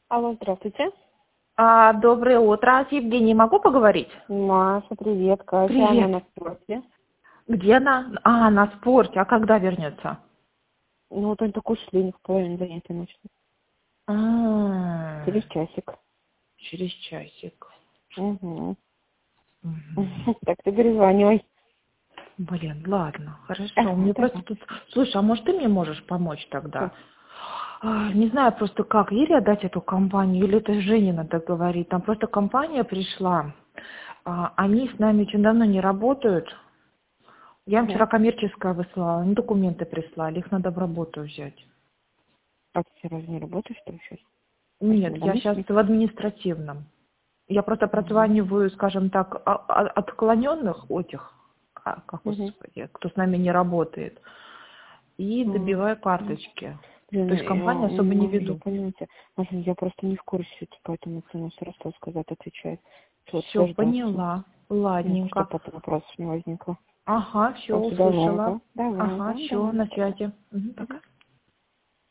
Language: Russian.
Алло, здравствуйте. Доброе утро. С Евгенией могу поговорить? Маша, привет. Катя, Привет. она на спорте. Где она? На спорте. А когда вернется? Ну, вот они только ушли, у них половина занятия начали. Через часик. Через часик. Угу. Мгм. Так, ты перезванивай. Блин, ладно, хорошо. Ага, Мне просто давай. тут... Слушай, а может ты мне можешь помочь Что? тогда? Не знаю просто как, Ире отдать эту компанию, или это Жене надо говорить. Там просто компания пришла. Они с нами очень давно не работают. Я им Угу. вчера коммерческое выслала, они документы прислали, их надо в работу взять. А ты разве не работаешь, что ли, сейчас? Нет, На я сейчас больничный? в административном. Я просто Угу. прозваниваю, скажем так, отклоненных этих, Угу. господи, кто с нами не работает, и добиваю карточки. То Блин, есть компанию особо не я веду. поняла тебя. Маша, я просто не в курсе, поэтому цену сразу сказать, отвечает. Вот Все, дождаться. поняла. Нет, Ладненько. чтобы потом вопросов не возникло. Ага, все, После давай, услышала. да? Давай, Ага, да, все, давай, на пока. связи. Мгм, пока.